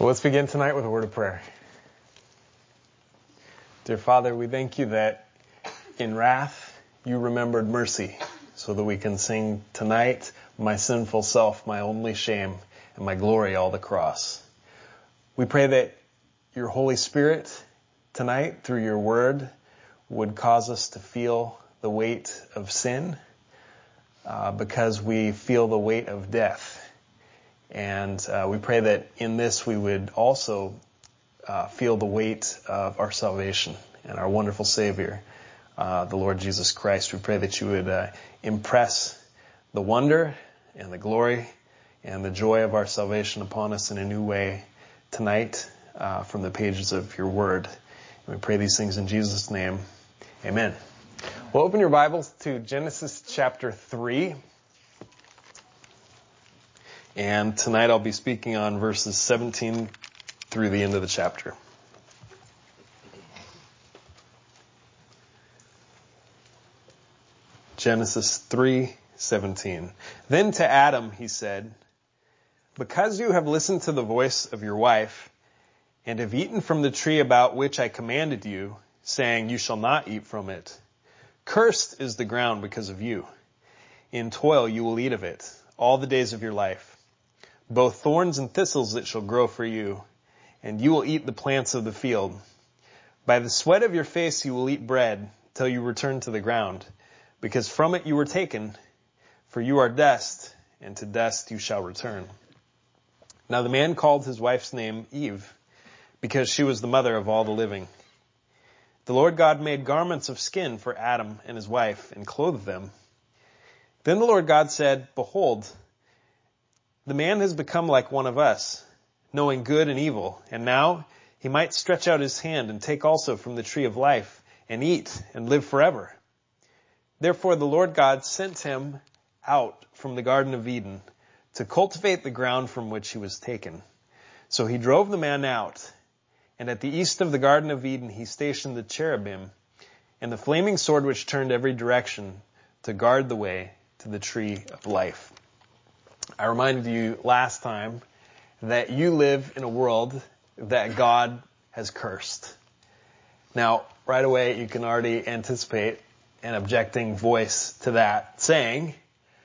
Well, let's begin tonight with a word of prayer. Dear Father, we thank you that in wrath you remembered mercy so that we can sing tonight, my sinful self, my only shame, and my glory, all the cross. We pray that your Holy Spirit tonight, through your word, would cause us to feel the weight of sin because we feel the weight of death. And we pray that in this we would also feel the weight of our salvation and our wonderful Savior, the Lord Jesus Christ. We pray that you would impress the wonder and the glory and the joy of our salvation upon us in a new way tonight from the pages of your word. And we pray these things in Jesus' name. Amen. Well, open your Bibles to Genesis chapter 3. And tonight I'll be speaking on verses 17 through the end of the chapter. Genesis 3:17. Then to Adam he said, "Because you have listened to the voice of your wife, and have eaten from the tree about which I commanded you, saying, you shall not eat from it. Cursed is the ground because of you. In toil you will eat of it all the days of your life. Both thorns and thistles it shall grow for you, and you will eat the plants of the field. By the sweat of your face you will eat bread till you return to the ground, because from it you were taken, for you are dust, and to dust you shall return." Now the man called his wife's name Eve, because she was the mother of all the living. The Lord God made garments of skin for Adam and his wife, and clothed them. Then the Lord God said, "Behold, the man has become like one of us, knowing good and evil, and now he might stretch out his hand and take also from the tree of life and eat and live forever." Therefore the Lord God sent him out from the Garden of Eden to cultivate the ground from which he was taken. So he drove the man out, and at the east of the Garden of Eden he stationed the cherubim and the flaming sword which turned every direction to guard the way to the tree of life. I reminded you last time that you live in a world that God has cursed. Now, right away, you can already anticipate an objecting voice to that saying,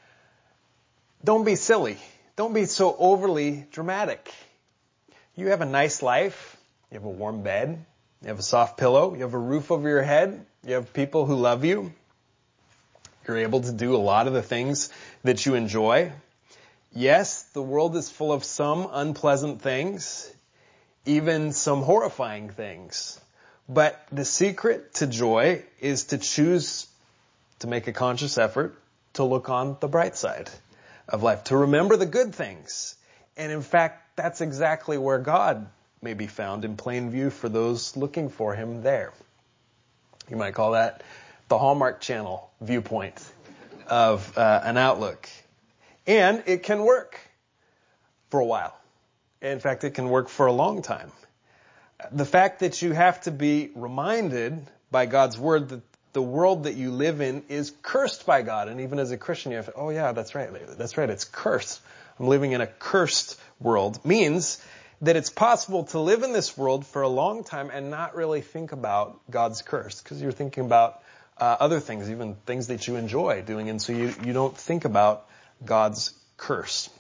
"Don't be silly. Don't be so overly dramatic. You have a nice life. You have a warm bed. You have a soft pillow. You have a roof over your head. You have people who love you. You're able to do a lot of the things that you enjoy. Yes, the world is full of some unpleasant things, even some horrifying things. But the secret to joy is to choose to make a conscious effort to look on the bright side of life, to remember the good things. And in fact, that's exactly where God may be found in plain view for those looking for him there." You might call that the Hallmark Channel viewpoint of an outlook. And it can work for a while. In fact, it can work for a long time. The fact that you have to be reminded by God's word that the world that you live in is cursed by God. And even as a Christian, you have to, oh yeah, that's right, it's cursed. I'm living in a cursed world. Means that it's possible to live in this world for a long time and not really think about God's curse. Because you're thinking about other things, even things that you enjoy doing. And so you don't think about God's curse.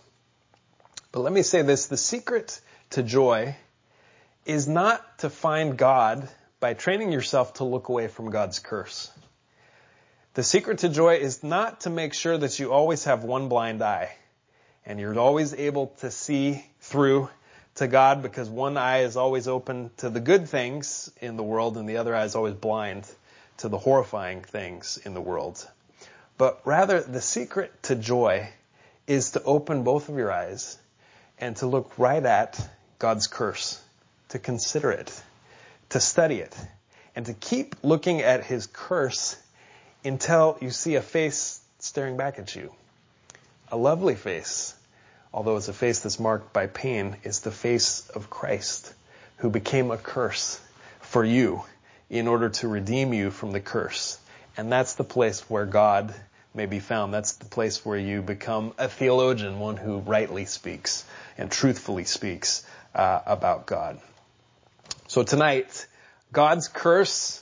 But let me say this, the secret to joy is not to find God by training yourself to look away from God's curse. The secret to joy is not to make sure that you always have one blind eye and you're always able to see through to God because one eye is always open to the good things in the world and the other eye is always blind to the horrifying things in the world. But rather, the secret to joy is to open both of your eyes and to look right at God's curse, to consider it, to study it, and to keep looking at his curse until you see a face staring back at you. A lovely face, although it's a face that's marked by pain, is the face of Christ, who became a curse for you in order to redeem you from the curse. And that's the place where God may be found. That's the place where you become a theologian, one who rightly speaks and truthfully speaks about God. So tonight, God's curse,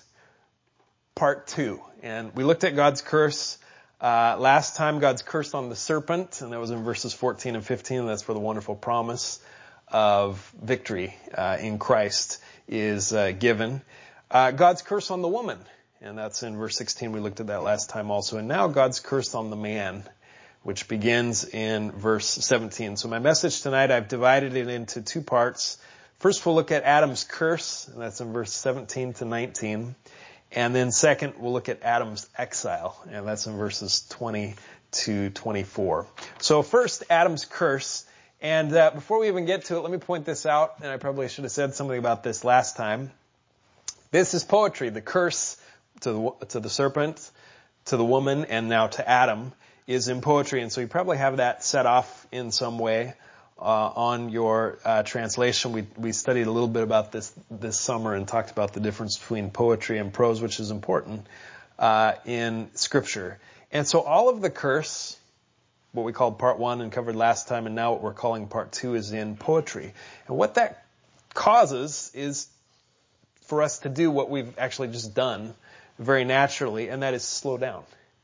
part 2. And we looked at God's curse last time, God's curse on the serpent, and that was in verses 14 and 15. And that's where the wonderful promise of victory in Christ is given. God's curse on the woman, and that's in verse 16. We looked at that last time also. And now God's curse on the man, which begins in verse 17. So my message tonight, I've divided it into 2 parts. First, we'll look at Adam's curse, and that's in verse 17 to 19. And then second, we'll look at Adam's exile, and that's in verses 20 to 24. So first, Adam's curse. And before we even get to it, let me point this out, and I probably should have said something about this last time. This is poetry. The curse to the serpent, to the woman, and now to Adam is in poetry. And so you probably have that set off in some way on your translation. We studied a little bit about this summer and talked about the difference between poetry and prose, which is important in Scripture. And so all of the curse, what we called part 1 and covered last time, and now what we're calling part 2, is in poetry. And what that causes is for us to do what we've actually just done very naturally, and that is slow down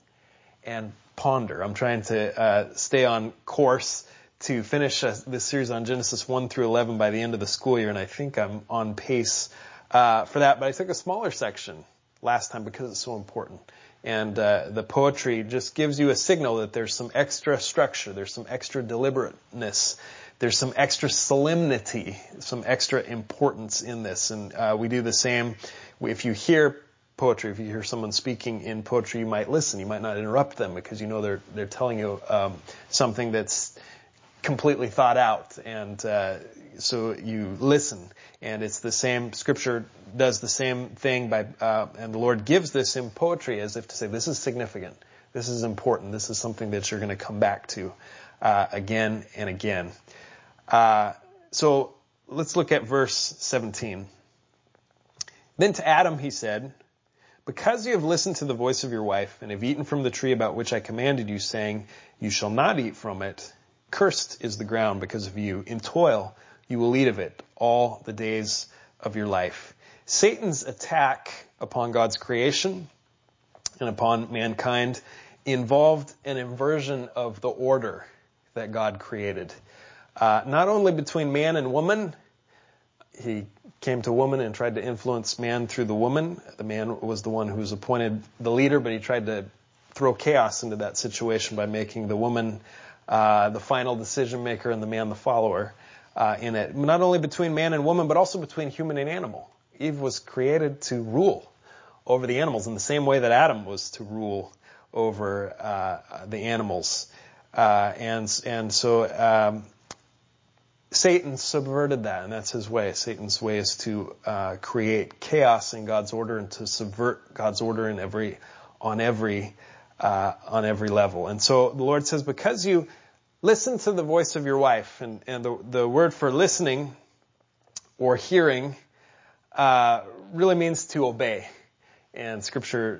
and ponder. I'm trying to stay on course to finish this series on Genesis 1 through 11 by the end of the school year, and I think I'm on pace for that. But I took a smaller section last time because it's so important. And the poetry just gives you a signal that there's some extra structure, there's some extra deliberateness, there's some extra solemnity, some extra importance in this. And we do the same. If you hear poetry, if you hear someone speaking in poetry, you might listen. You might not interrupt them because you know they're telling you something that's completely thought out. And so you listen. And it's the same, Scripture does the same thing and the Lord gives this in poetry as if to say, this is significant. This is important. This is something that you're going to come back to again and again. So let's look at verse 17. Then to Adam he said, because you have listened to the voice of your wife and have eaten from the tree about which I commanded you, saying, you shall not eat from it, cursed is the ground because of you. In toil you will eat of it all the days of your life. Satan's attack upon God's creation and upon mankind involved an inversion of the order that God created. Not only between man and woman, he came to woman and tried to influence man through the woman. The man was the one who was appointed the leader, but he tried to throw chaos into that situation by making the woman the final decision maker and the man the follower in it. Not only between man and woman, but also between human and animal. Eve was created to rule over the animals in the same way that Adam was to rule over the animals. And so Satan subverted that, and that's his way. Satan's way is to create chaos in God's order and to subvert God's order on every level. And so the Lord says, because you listen to the voice of your wife, and the word for listening or hearing really means to obey. And Scripture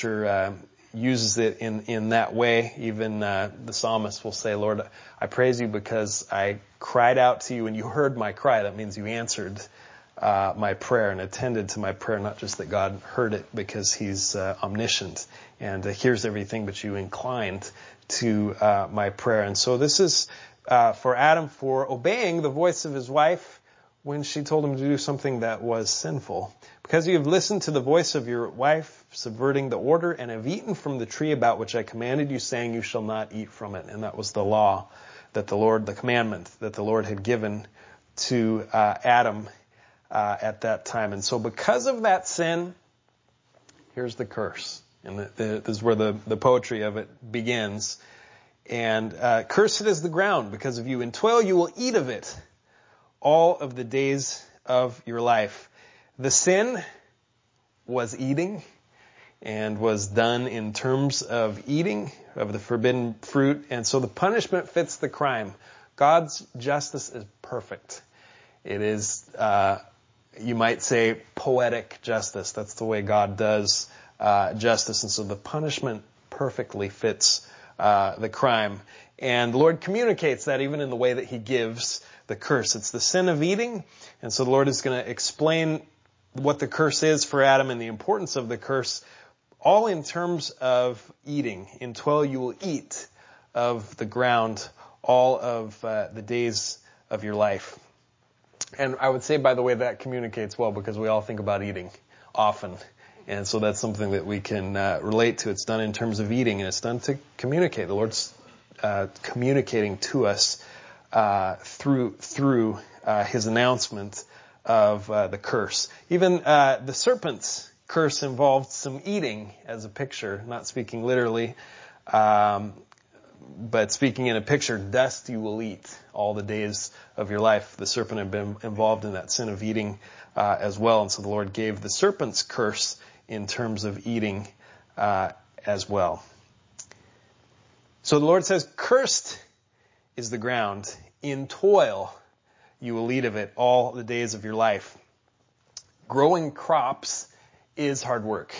uses it in that way. Even the psalmist will say, Lord, I praise you because I cried out to you and you heard my cry. That means you answered my prayer and attended to my prayer, not just that God heard it because he's omniscient and hears everything, but you inclined to my prayer. And so this is for Adam for obeying the voice of his wife when she told him to do something that was sinful. Because you have listened to the voice of your wife, subverting the order, and have eaten from the tree about which I commanded you, saying you shall not eat from it. And that was the law that the commandment that the Lord had given to Adam at that time. And so because of that sin, here's the curse. And this is where the poetry of it begins. And cursed is the ground because of you. In toil you will eat of it all of the days of your life. The sin was eating and was done in terms of eating of the forbidden fruit. And so the punishment fits the crime. God's justice is perfect. It is, you might say, poetic justice. That's the way God does justice. And so the punishment perfectly fits the crime. And the Lord communicates that even in the way that he gives the curse. It's the sin of eating. And so the Lord is going to explain what the curse is for Adam and the importance of the curse, all in terms of eating. In toil you will eat of the ground all of the days of your life. And I would say, by the way, that communicates well because we all think about eating often. And so that's something that we can relate to. It's done in terms of eating, and it's done to communicate. The Lord's communicating to us through his announcement of the curse. Even the serpent's curse involved some eating as a picture, not speaking literally, but speaking in a picture. Dust you will eat all the days of your life. The serpent had been involved in that sin of eating as well, and so the Lord gave the serpent's curse in terms of eating as well. So the Lord says, cursed is the ground. In toil you will eat of it all the days of your life. Growing crops is hard work.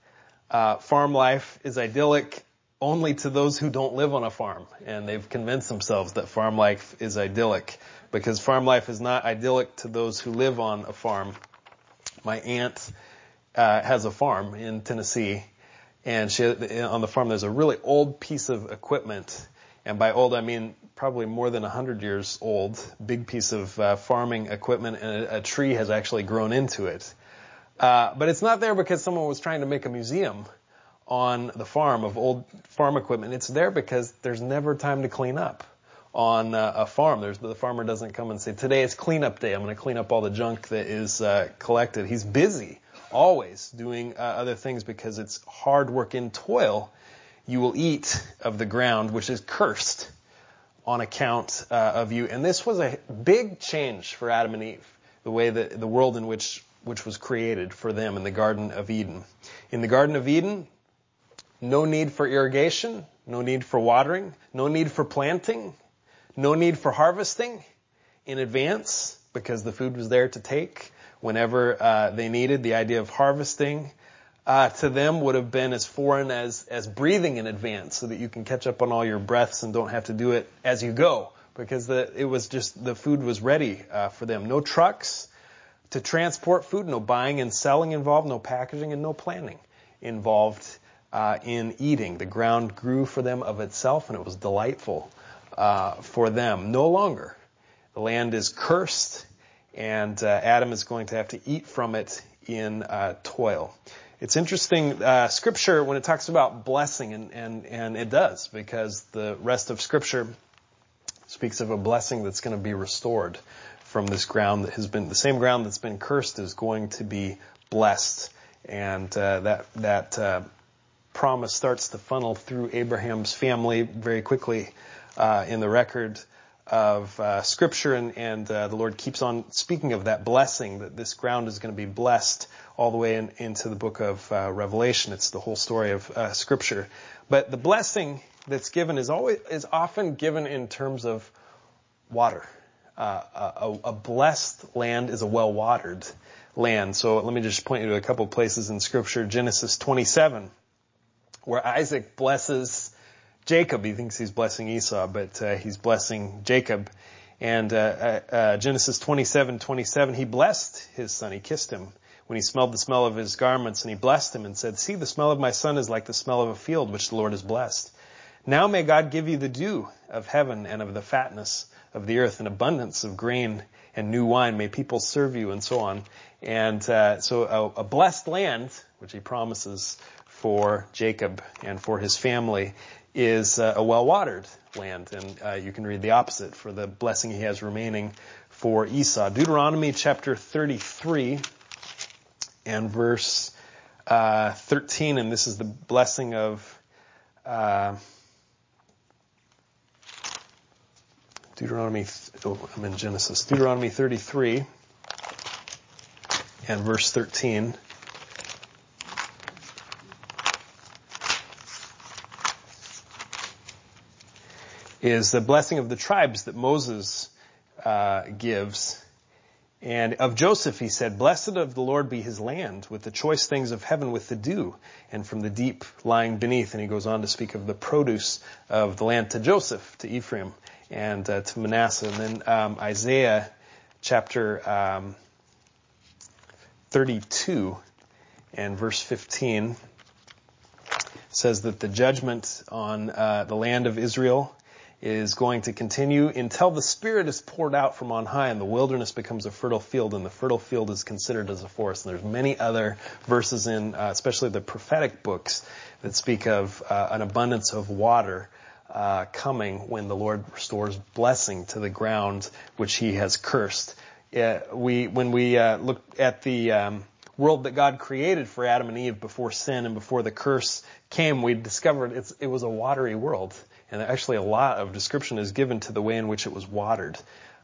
Farm life is idyllic only to those who don't live on a farm. And they've convinced themselves that farm life is idyllic, because farm life is not idyllic to those who live on a farm. My aunt has a farm in Tennessee, and on the farm there's a really old piece of equipment. And by old, I mean probably more than 100 years old. Big piece of farming equipment, and a tree has actually grown into it. But it's not there because someone was trying to make a museum on the farm of old farm equipment. It's there because there's never time to clean up on a farm. The farmer doesn't come and say, today is cleanup day. I'm going to clean up all the junk that is collected. He's busy always doing other things because it's hard work. In toil you will eat of the ground, which is cursed on account of you. And this was a big change for Adam and Eve, the way that the world in which was created for them in the Garden of Eden. In the Garden of Eden, no need for irrigation, no need for watering, no need for planting, no need for harvesting in advance because the food was there to take whenever they needed. The idea of harvesting to them would have been as foreign as breathing in advance so that you can catch up on all your breaths and don't have to do it as you go, because it was just the food was ready for them. No trucks to transport food, no buying and selling involved, no packaging, and no planning involved in eating. The ground grew for them of itself, and it was delightful for them. No longer. The land is cursed, and Adam is going to have to eat from it in toil. It's interesting, Scripture, when it talks about blessing, and it does, because the rest of Scripture speaks of a blessing that's going to be restored from this ground that has been, the same ground that's been cursed is going to be blessed. And that promise starts to funnel through Abraham's family very quickly in the record of Scripture, and the Lord keeps on speaking of that blessing, that this ground is going to be blessed all the way into the book of Revelation. It's the whole story of Scripture. But the blessing that's given is often given in terms of water. A blessed land is a well-watered land. So let me just point you to a couple places in Scripture. Genesis 27, where Isaac blesses Jacob. He thinks he's blessing Esau, but he's blessing Jacob. And Genesis 27:27, he blessed his son. He kissed him when he smelled the smell of his garments, and he blessed him and said, see, the smell of my son is like the smell of a field which the Lord has blessed. Now may God give you the dew of heaven and of the fatness of the earth, an abundance of grain and new wine. May people serve you, and so on. And so a blessed land, which he promises for Jacob and for his family, is a well-watered land. And you can read the opposite for the blessing he has remaining for Esau. Deuteronomy chapter 33 and verse 13, and this is the blessing of I'm in Genesis. Deuteronomy 33 and verse 13. Is the blessing of the tribes that Moses gives And of Joseph he said, blessed of the Lord be his land, with the choice things of heaven with the dew, and from the deep lying beneath. And he goes on to speak of the produce of the land to Joseph, to Ephraim, and to Manasseh. And then Isaiah chapter 32 and verse 15 says that the judgment on the land of Israel is going to continue until the Spirit is poured out from on high and the wilderness becomes a fertile field, and the fertile field is considered as a forest. And there's many other verses in, especially the prophetic books, that speak of an abundance of water coming when the Lord restores blessing to the ground which he has cursed. When we look at the world that God created for Adam and Eve before sin and before the curse came, we discovered it was a watery world. And actually a lot of description is given to the way in which it was watered.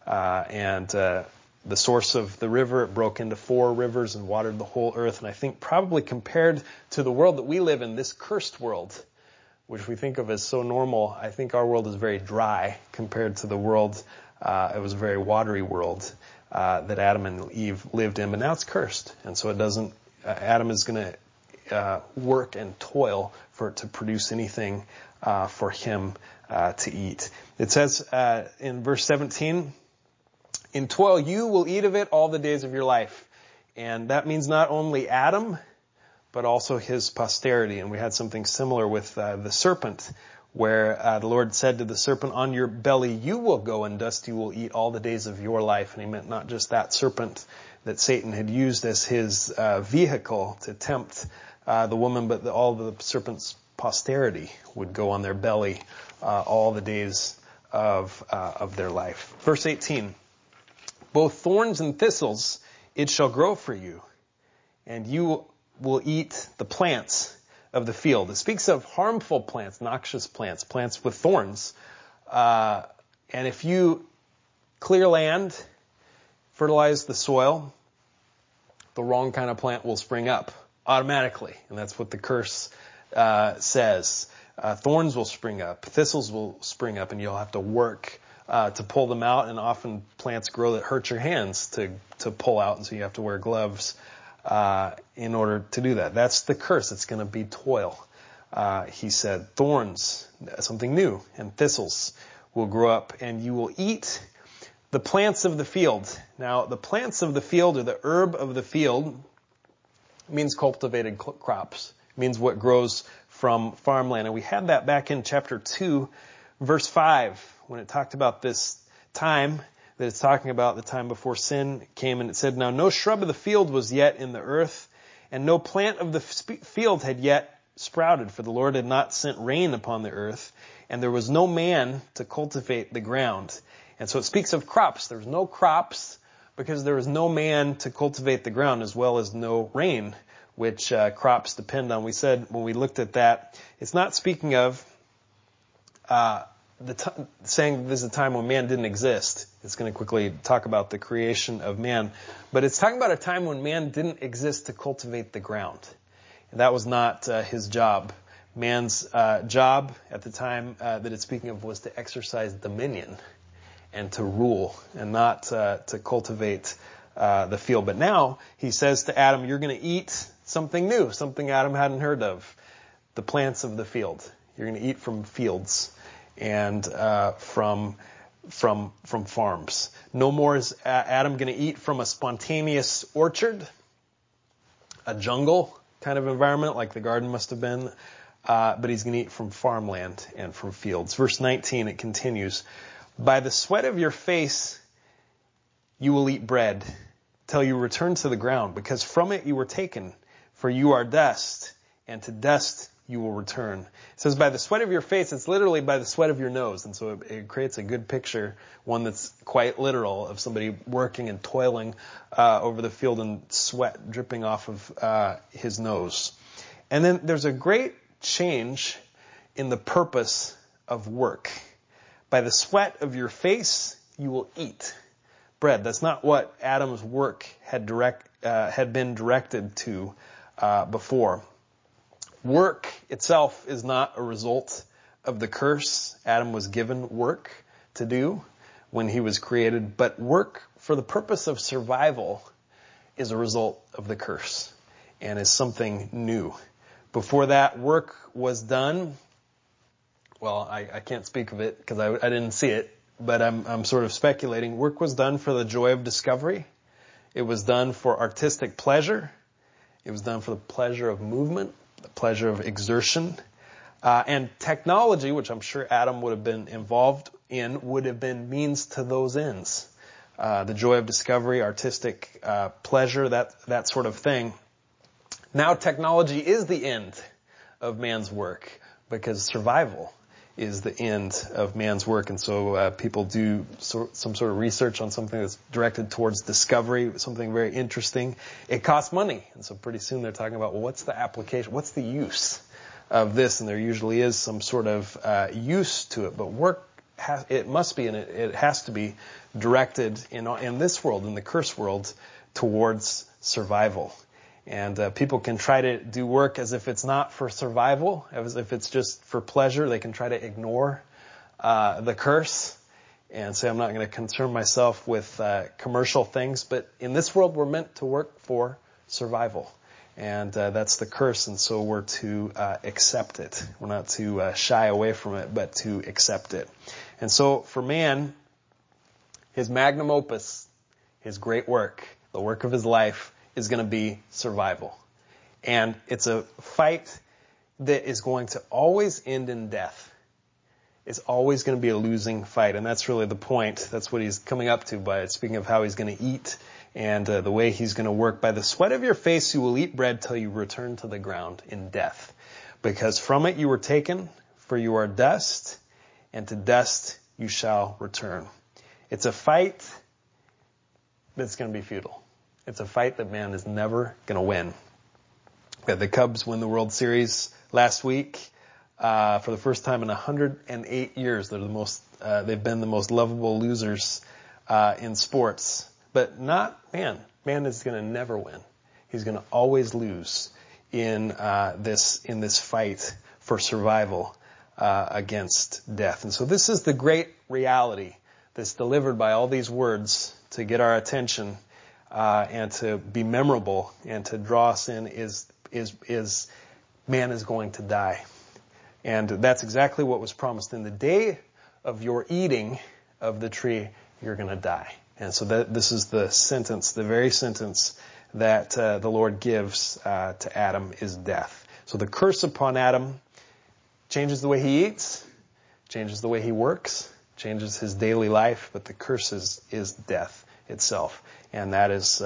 The source of the river, it broke into 4 rivers and watered the whole earth. And I think probably compared to the world that we live in, this cursed world, which we think of as so normal, I think our world is very dry compared to the world. It was a very watery world that Adam and Eve lived in, but now it's cursed. And so it doesn't, Adam is going to work and toil for it to produce anything for him to eat. It says in verse 17, in toil you will eat of it all the days of your life. And that means not only Adam, but also his posterity. And we had something similar with the serpent, where the Lord said to the serpent, on your belly you will go, and dust you will eat all the days of your life. And he meant not just that serpent that Satan had used as his vehicle to tempt the woman, but all the serpent's posterity would go on their belly all the days of their life. Verse 18, both thorns and thistles it shall grow for you, and you will eat the plants of the field. It speaks of harmful plants, noxious plants, plants with thorns. And if you clear land, fertilize the soil, the wrong kind of plant will spring up automatically. And that's what the curse says. Thorns will spring up, thistles will spring up, and you'll have to work to pull them out. And often plants grow that hurt your hands to pull out, and so you have to wear gloves in order to do that. That's the curse. It's going to be toil. He said, thorns, something new, and thistles will grow up, and you will eat the plants of the field. Now, the plants of the field, or the herb of the field, means cultivated crops. It means what grows from farmland. And we had that back in chapter 2, verse 5, when it talked about this time that it's talking about, the time before sin came. And it said, now no shrub of the field was yet in the earth, and no plant of the field had yet sprouted, for the Lord had not sent rain upon the earth, and there was no man to cultivate the ground. And so it speaks of crops. There was no crops because there was no man to cultivate the ground, as well as no rain, which crops depend on. We said when we looked at that, it's not speaking of saying this is a time when man didn't exist. It's going to quickly talk about the creation of man. But it's talking about a time when man didn't exist to cultivate the ground. And that was not his job. Man's job at the time that it's speaking of was to exercise dominion and to rule, and not to cultivate the field. But now he says to Adam, you're going to eat something new, something Adam hadn't heard of, the plants of the field. You're going to eat from fields and from farms. No more is Adam going to eat from a spontaneous orchard, a jungle kind of environment like the garden must have been, but he's going to eat from farmland and from fields. Verse 19, it continues, by the sweat of your face you will eat bread till you return to the ground, because from it you were taken, for you are dust, and to dust you will return. It says by the sweat of your face, it's literally by the sweat of your nose. And so it creates a good picture, one that's quite literal, of somebody working and toiling over the field and sweat dripping off of his nose. And then there's a great change in the purpose of work. By the sweat of your face, you will eat bread. That's not what Adam's work had been directed to before. Work itself is not a result of the curse. Adam was given work to do when he was created, but work for the purpose of survival is a result of the curse and is something new. Before that, work was done. Well, I can't speak of it because I didn't see it, but I'm sort of speculating. Work was done for the joy of discovery. It was done for artistic pleasure. It was done for the pleasure of movement, the pleasure of exertion. And technology, which I'm sure Adam would have been involved in, would have been means to those ends. The joy of discovery, artistic pleasure, that sort of thing. Now technology is the end of man's work because survival is the end of man's work. And so people do some sort of research on something that's directed towards discovery, something very interesting. It costs money. And so pretty soon they're talking about, well, what's the application? What's the use of this? And there usually is some sort of use to it. But work, it must be, and it has to be directed in this world, in the curse world, towards survival. And people can try to do work as if it's not for survival, as if it's just for pleasure. They can try to ignore the curse and say, I'm not going to concern myself with commercial things. But in this world, we're meant to work for survival. And that's the curse, and so we're to accept it. We're not to shy away from it, but to accept it. And so for man, his magnum opus, his great work, the work of his life, is going to be survival. And it's a fight that is going to always end in death. It's always going to be a losing fight, and that's really the point. That's what he's coming up to by speaking of how he's going to eat and the way he's going to work. By the sweat of your face you will eat bread till you return to the ground in death. Because from it you were taken, for you are dust, and to dust you shall return. It's a fight that's going to be futile. It's a fight that man is never going to win. We had the Cubs win the World Series last week for the first time in 108 years. They've been the most lovable losers in sports. But not man. Man is going to never win. He's going to always lose in this fight for survival against death. And so this is the great reality that's delivered by all these words to get our attention and to be memorable and to draw us in is man is going to die. And that's exactly what was promised. In the day of your eating of the tree, you're going to die. And so this is the sentence, the very sentence that the Lord gives to Adam is death. So the curse upon Adam changes the way he eats, changes the way he works, changes his daily life, but the curse is death itself. And that is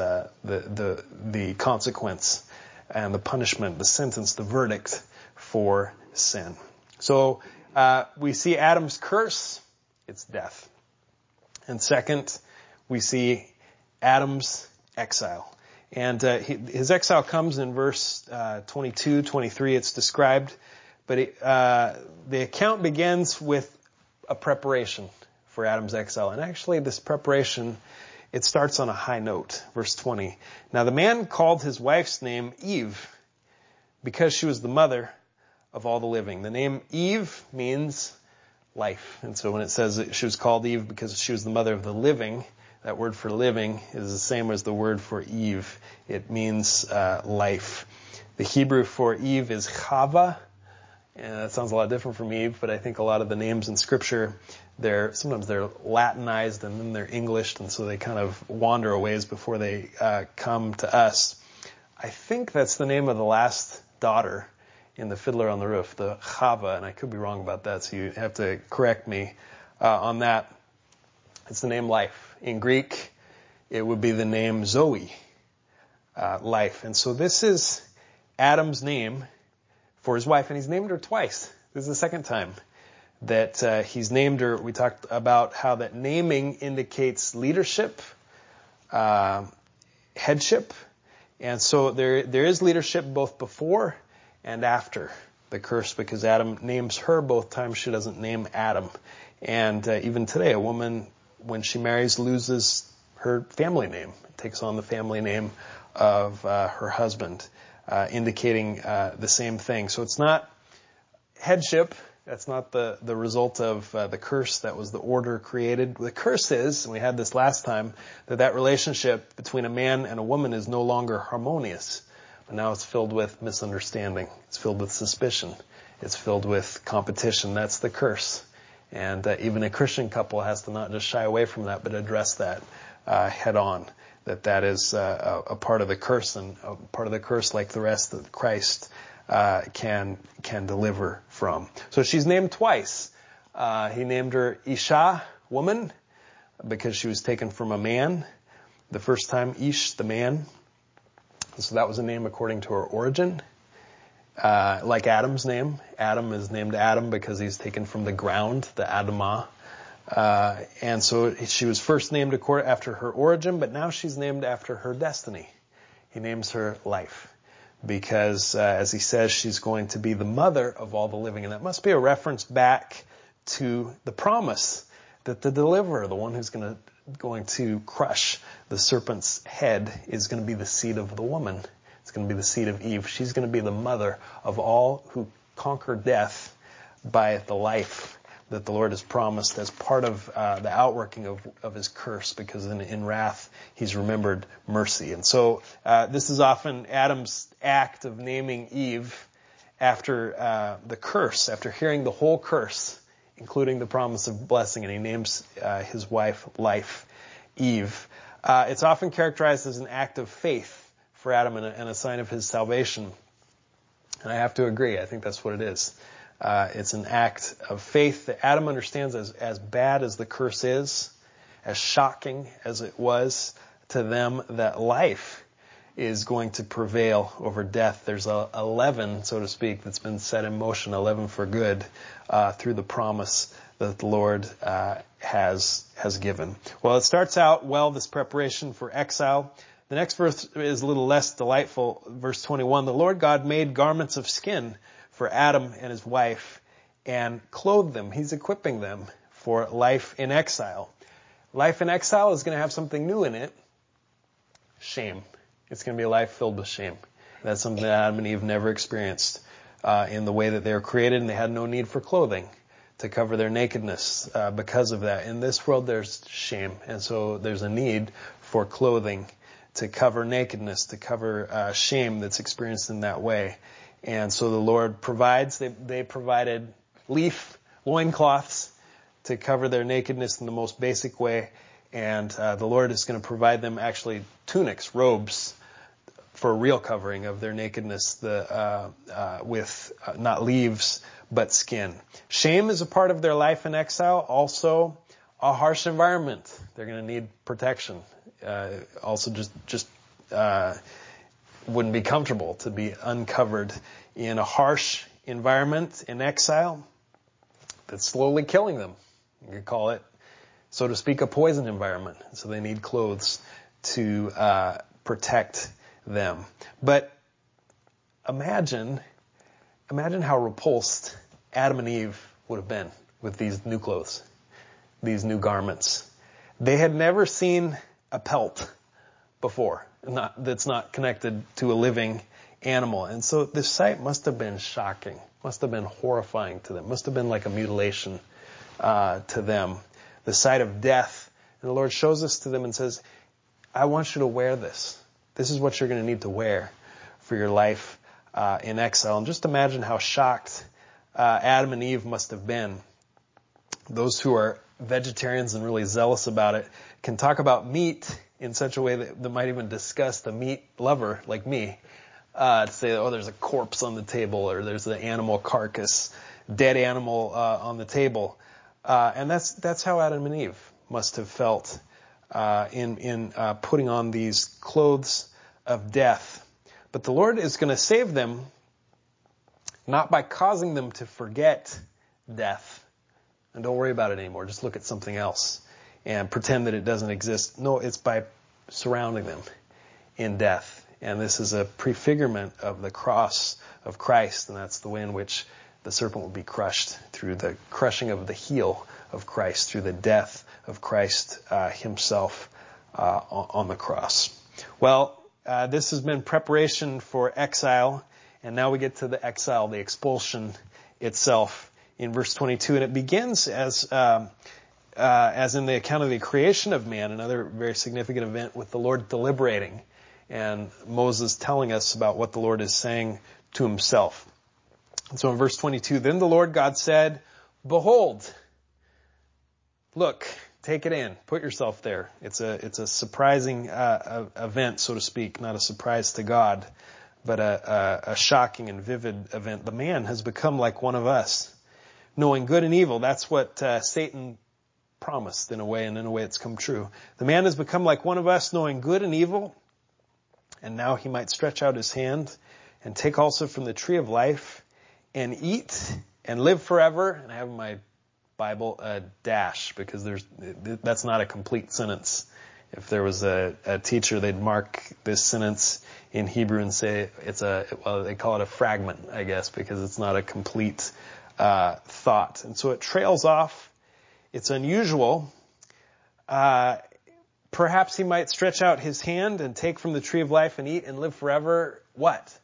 the consequence and the punishment, the sentence, the verdict for sin. So we see Adam's curse, it's death. And second, we see Adam's exile. And his exile comes in verse 22, 23, it's described. But the account begins with a preparation for Adam's exile. And actually this preparation, it starts on a high note. Verse 20. Now the man called his wife's name Eve because she was the mother of all the living. The name Eve means life. And so when it says that she was called Eve because she was the mother of the living, that word for living is the same as the word for Eve. It means life. The Hebrew for Eve is Chava. And that sounds a lot different from Eve, but I think a lot of the names in Scripture, sometimes they're Latinized and then they're Englished, and so they kind of wander a ways before they come to us. I think that's the name of the last daughter in the Fiddler on the Roof, the Chava, and I could be wrong about that, so you have to correct me on that. It's the name life. In Greek, it would be the name Zoe, life. And so this is Adam's name for his wife, and he's named her twice. This is the second time that he's named her. We talked about how that naming indicates leadership, headship, and so there is leadership both before and after the curse, because Adam names her both times. She doesn't name Adam. And even today, a woman, when she marries, loses her family name, takes on the family name of her husband, indicating the same thing. So it's not headship, That's not the result of the curse. That was the order created. The curse is, and we had this last time, that relationship between a man and a woman is no longer harmonious. But now it's filled with misunderstanding. It's filled with suspicion. It's filled with competition. That's the curse. And even a Christian couple has to not just shy away from that, but address that head on. That is a part of the curse, and a part of the curse like the rest that Christ can deliver from. So she's named twice. He named her Isha, woman, because she was taken from a man. The first time, Ish, the man. So that was a name according to her origin. Like Adam's name. Adam is named Adam because he's taken from the ground, the Adamah. And so she was first named after her origin, but now she's named after her destiny. He names her life. Because, as he says, she's going to be the mother of all the living. And that must be a reference back to the promise that the deliverer, the one who's going to crush the serpent's head, is going to be the seed of the woman. It's going to be the seed of Eve. She's going to be the mother of all who conquer death by the life that the Lord has promised as part of the outworking of his curse, because in wrath he's remembered mercy. And so this is often Adam's act of naming Eve after the curse, after hearing the whole curse, including the promise of blessing, and he names his wife Life, Eve. It's often characterized as an act of faith for Adam and a sign of his salvation. And I have to agree, I think that's what it is. It's an act of faith that Adam understands as bad as the curse is, as shocking as it was to them, that life is going to prevail over death. There's a leaven, so to speak, that's been set in motion, a leaven for good, through the promise that the Lord has given. Well, it starts out well, this preparation for exile. The next verse is a little less delightful. Verse 21, the Lord God made garments of skin for Adam and his wife and clothed them. He's equipping them for life in exile. Life in exile is going to have something new in it. Shame. It's going to be a life filled with shame. That's something that Adam and Eve never experienced in the way that they were created, and they had no need for clothing to cover their nakedness because of that. In this world, there's shame, and so there's a need for clothing to cover nakedness, to cover shame that's experienced in that way. And so the Lord provides. They provided leaf loincloths to cover their nakedness in the most basic way. And the Lord is going to provide them actually tunics, robes, for a real covering of their nakedness with not leaves, but skin. Shame is a part of their life in exile. Also, a harsh environment. They're going to need protection. Also, just wouldn't be comfortable to be uncovered in a harsh environment in exile that's slowly killing them. You could call it, so to speak, a poison environment. So they need clothes to protect them. But imagine how repulsed Adam and Eve would have been with these new clothes, these new garments. They had never seen a pelt before, that's not connected to a living animal. And so this sight must have been shocking, must have been horrifying to them, must have been like a mutilation to them. The sight of death. And the Lord shows this to them and says, I want you to wear this. This is what you're going to need to wear for your life in exile. And just imagine how shocked Adam and Eve must have been. Those who are vegetarians and really zealous about it can talk about meat in such a way that might even disgust a meat lover like me. To say, oh, there's a corpse on the table, or there's an animal carcass, dead animal on the table. And that's how Adam and Eve must have felt in putting on these clothes of death. But the Lord is going to save them not by causing them to forget death and don't worry about it anymore. Just look at something else and pretend that it doesn't exist. No, it's by surrounding them in death. And this is a prefigurement of the cross of Christ, and that's the way in which the serpent will be crushed, through the crushing of the heel of Christ, through the death of Christ himself on the cross. Well, this has been preparation for exile, and now we get to the exile, the expulsion itself in verse 22, and it begins as in the account of the creation of man, another very significant event with the Lord deliberating and Moses telling us about what the Lord is saying to himself. And so in verse 22, then the Lord God said, behold, look, take it in, put yourself there. It's a surprising event, so to speak, not a surprise to God, but a shocking and vivid event. The man has become like one of us, knowing good and evil. That's what Satan promised in a way, and in a way it's come true. The man has become like one of us, knowing good and evil, and now he might stretch out his hand and take also from the tree of life and eat and live forever. And I have in my Bible a dash, because that's not a complete sentence. If there was a teacher, they'd mark this sentence in Hebrew and say they call it a fragment, I guess, because it's not a complete thought. And so it trails off. It's unusual. Perhaps he might stretch out his hand and take from the tree of life and eat and live forever. What?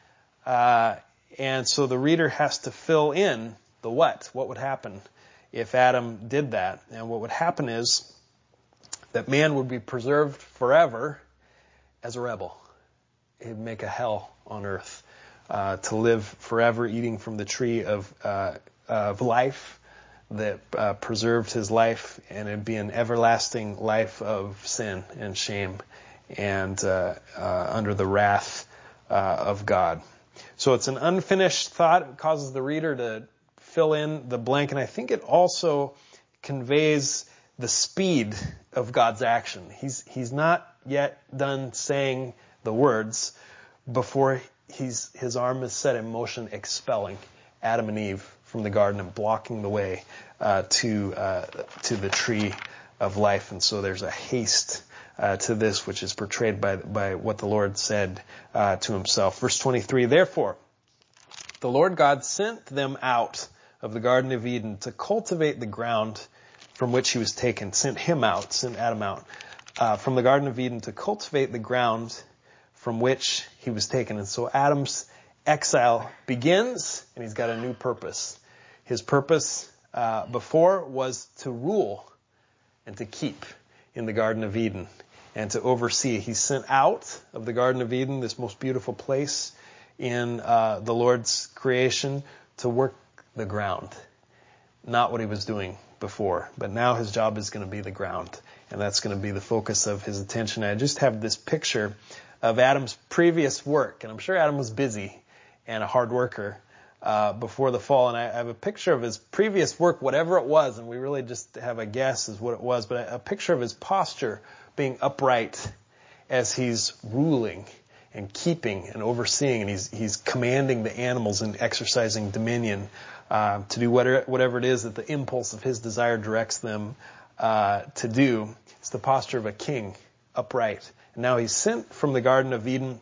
And so the reader has to fill in the what. What would happen if Adam did that? And what would happen is that man would be preserved forever as a rebel. He'd make a hell on earth to live forever eating from the tree of life that preserved his life, and it'd be an everlasting life of sin and shame and under the wrath of God. So it's an unfinished thought. It causes the reader to fill in the blank, and I think it also conveys the speed of God's action. He's not yet done saying the words before his arm is set in motion, expelling Adam and Eve from the garden and blocking the way to the tree of life. And so there's a haste to this, which is portrayed by what the Lord said to himself. Verse 23, therefore, the Lord God sent them out of the Garden of Eden to cultivate the ground from which he was taken. Sent Adam out from the Garden of Eden to cultivate the ground from which he was taken. And so Adam's exile begins, and he's got a new purpose. His purpose before was to rule and to keep in the Garden of Eden and to oversee. He's sent out of the Garden of Eden, this most beautiful place in the Lord's creation, to work the ground. Not what he was doing before, but now his job is going to be the ground, and that's going to be the focus of his attention. I just have this picture of Adam's previous work, and I'm sure Adam was busy and a hard worker before the fall, and I have a picture of his previous work, whatever it was, and we really just have a guess as what it was, but a picture of his posture being upright as he's ruling and keeping and overseeing, and he's commanding the animals and exercising dominion to do whatever it is that the impulse of his desire directs them to do. It's the posture of a king, upright. And now he's sent from the Garden of Eden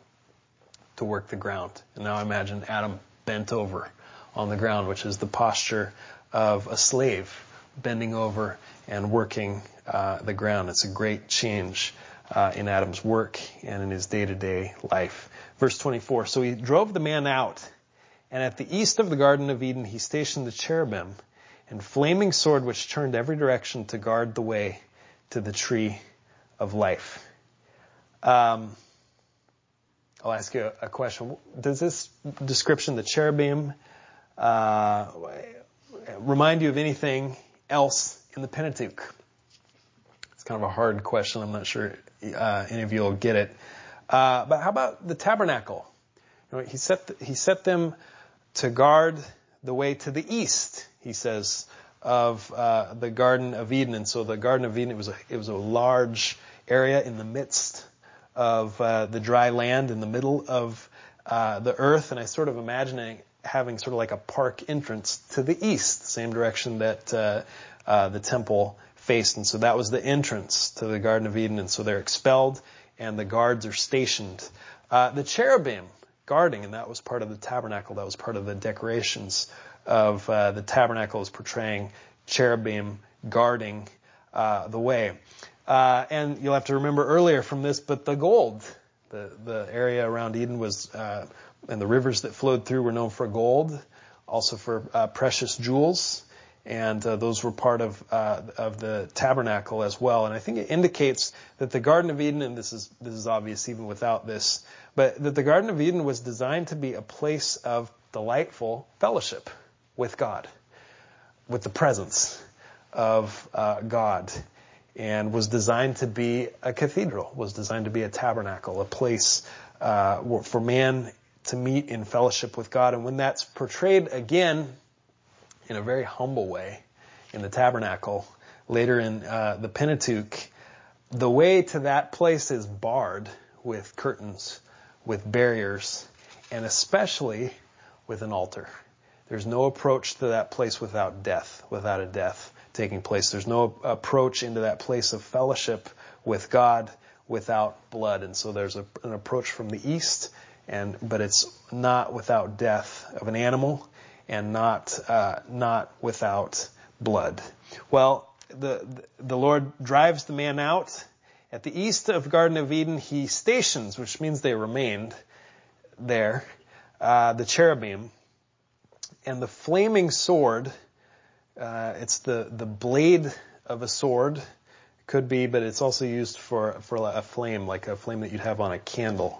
to work the ground. And now imagine Adam bent over on the ground, which is the posture of a slave, bending over and working the ground. It's a great change in Adam's work and in his day-to-day life. Verse 24, so he drove the man out, and at the east of the Garden of Eden he stationed the cherubim and flaming sword which turned every direction to guard the way to the tree of life. I'll ask you a question. Does this description, the cherubim, remind you of anything else in the Pentateuch? It's kind of a hard question. I'm not sure any of you will get it. But how about the tabernacle? You know, he set them to guard the way to the east, he says, of the Garden of Eden. And so the Garden of Eden, it was a large area in the midst of the dry land, in the middle of the earth. And I sort of imagining having sort of like a park entrance to the east, same direction that the temple faced. And so that was the entrance to the Garden of Eden. And so they're expelled and the guards are stationed. The cherubim guarding, and that was part of the tabernacle. That was part of the decorations of the tabernacle, is portraying cherubim guarding the way. And you'll have to remember earlier from this, but the gold, the area around Eden was, and the rivers that flowed through were known for gold. also for precious jewels. And those were part of the tabernacle as well. And I think it indicates that the Garden of Eden, and this is obvious even without this, but that the Garden of Eden was designed to be a place of delightful fellowship with God, with the presence of God, and was designed to be a cathedral, was designed to be a tabernacle, a place for man to meet in fellowship with God. And when that's portrayed again in a very humble way in the tabernacle, later in the Pentateuch, the way to that place is barred with curtains, with barriers, and especially with an altar. There's no approach to that place without a death taking place. There's no approach into that place of fellowship with God without blood. And so there's an approach from the east, but it's not without death of an animal, and not without blood. Well, the Lord drives the man out. At the east of Garden of Eden, he stations, which means they remained there, the cherubim. And the flaming sword, it's the blade of a sword, could be, but it's also used for a flame, like a flame that you'd have on a candle.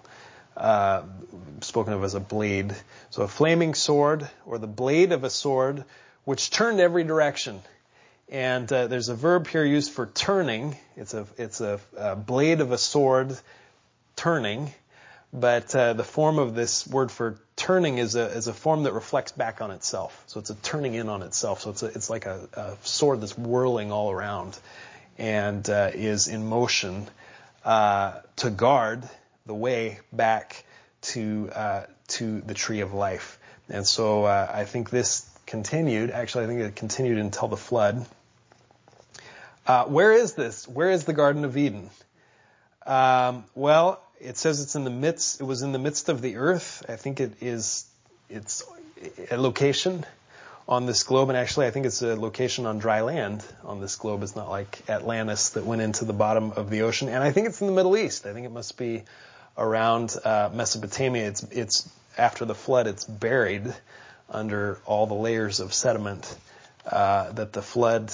Spoken of as a blade. So a flaming sword, or the blade of a sword, which turned every direction. And there's a verb here used for turning. It's a blade of a sword turning. But the form of this word for turning is a form that reflects back on itself. So it's a turning in on itself. So it's like a sword that's whirling all around and is in motion to guard the way back to the tree of life. And so I think this continued. Actually, I think it continued until the flood. Where is this? Where is the Garden of Eden? Well, it says it's in the midst. It was in the midst of the earth. I think it's a location on this globe, and actually I think it's a location on dry land on this globe. It's not like Atlantis that went into the bottom of the ocean. And I think it's in the Middle East. I think it must be around Mesopotamia. It's after the flood. It's buried under all the layers of sediment that the flood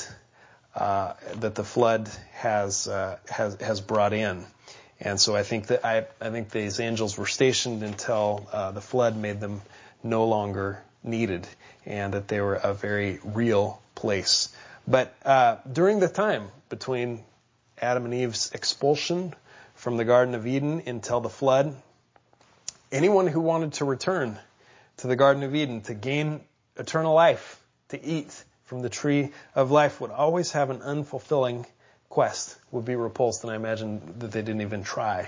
has brought in. And so I think these angels were stationed until the flood made them no longer needed, and that they were a very real place. But during the time between Adam and Eve's expulsion from the Garden of Eden until the flood, anyone who wanted to return to the Garden of Eden to gain eternal life, to eat from the tree of life, would always have an unfulfilling quest, would be repulsed, and I imagine that they didn't even try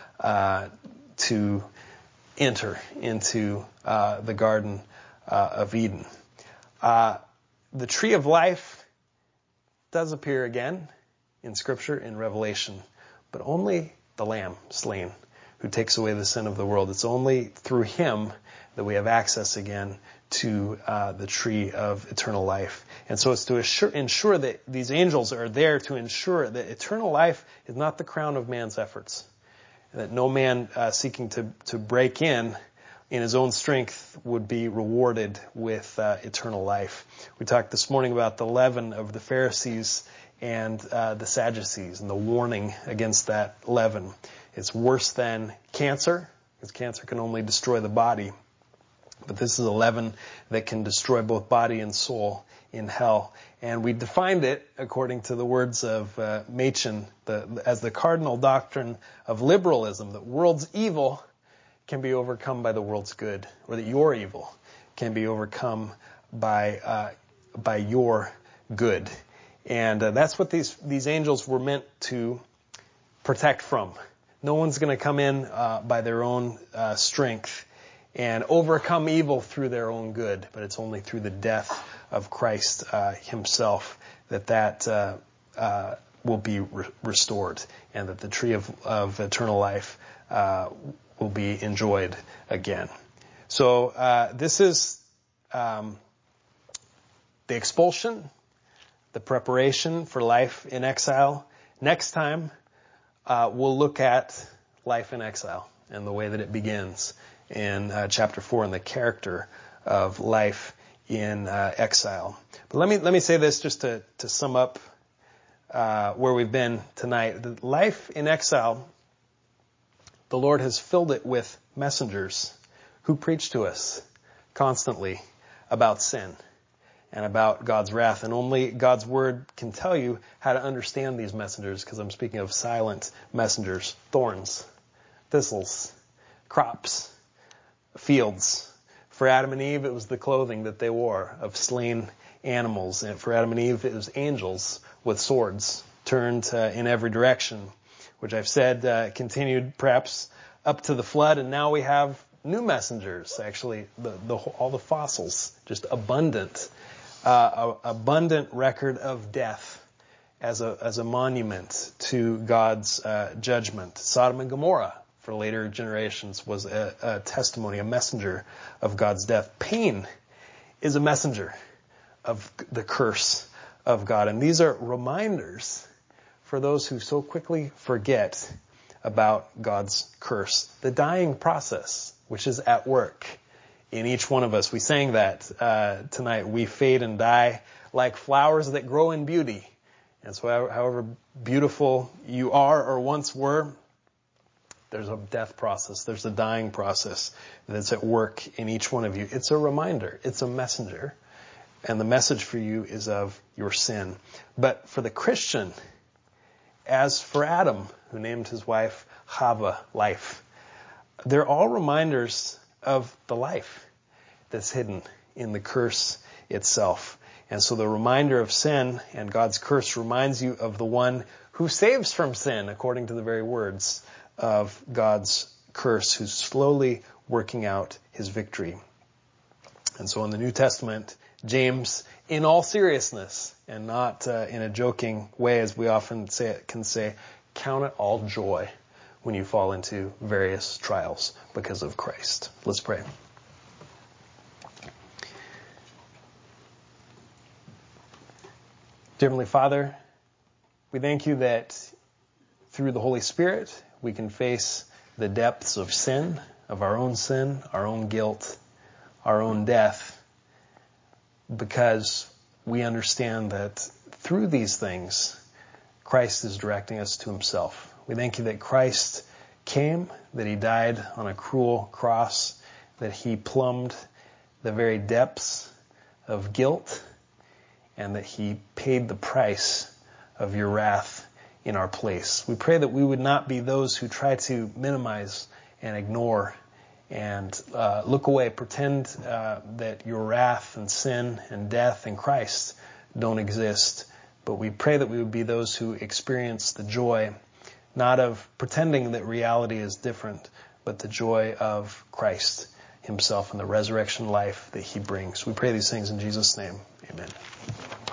to enter into the Garden of Eden. The tree of life does appear again in Scripture, in Revelation, but only the Lamb slain who takes away the sin of the world. It's only through him that we have access again to the tree of eternal life. And so it's to ensure that these angels are there to ensure that eternal life is not the crown of man's efforts, that no man seeking to break in his own strength would be rewarded with eternal life. We talked this morning about the leaven of the Pharisees and the Sadducees and the warning against that leaven. It's worse than cancer, because cancer can only destroy the body. But this is a leaven that can destroy both body and soul in hell. And we defined it, according to the words of Machen, as the cardinal doctrine of liberalism, that world's evil can be overcome by the world's good, or that your evil can be overcome by your good. And that's what these angels were meant to protect from. No one's going to come in by their own strength and overcome evil through their own good, but it's only through the death of Christ himself that will be restored, and that the tree of eternal life will be enjoyed again. So this is the expulsion, the preparation for life in exile. Next time, we'll look at life in exile and the way that it begins in chapter 4 and the character of life in exile. But let me say this just to sum up where we've been tonight. The life in exile, the Lord has filled it with messengers who preach to us constantly about sin and about God's wrath. And only God's word can tell you how to understand these messengers, because I'm speaking of silent messengers: thorns, thistles, crops, fields. For Adam and Eve, it was the clothing that they wore of slain animals. And for Adam and Eve, it was angels with swords turned in every direction, which I've said continued perhaps up to the flood. And now we have new messengers, actually, all the fossils, just abundant record of death as a monument to God's judgment. Sodom and Gomorrah, for later generations, was a testimony, a messenger of God's death. Pain is a messenger of the curse of God. And these are reminders for those who so quickly forget about God's curse. The dying process, which is at work in each one of us. We sang that tonight. We fade and die like flowers that grow in beauty. And so however beautiful you are or once were, there's a death process. There's a dying process that's at work in each one of you. It's a reminder. It's a messenger. And the message for you is of your sin. But for the Christian, as for Adam, who named his wife Chava, life, they're all reminders of the life that's hidden in the curse itself. And so the reminder of sin and God's curse reminds you of the one who saves from sin, according to the very words of God's curse, who's slowly working out his victory. And so in the New Testament, James, in all seriousness and not in a joking way, as we often can say, count it all joy when you fall into various trials because of Christ. Let's pray. Dear Heavenly Father, we thank you that through the Holy Spirit we can face the depths of sin, of our own guilt, our own death, because we understand that through these things Christ is directing us to himself. We thank you that Christ came, that he died on a cruel cross, that he plumbed the very depths of guilt, and that he paid the price of your wrath in our place. We pray that we would not be those who try to minimize and ignore and look away, pretend that your wrath and sin and death in Christ don't exist. But we pray that we would be those who experience the joy, not of pretending that reality is different, but the joy of Christ himself and the resurrection life that he brings. We pray these things in Jesus' name. Amen.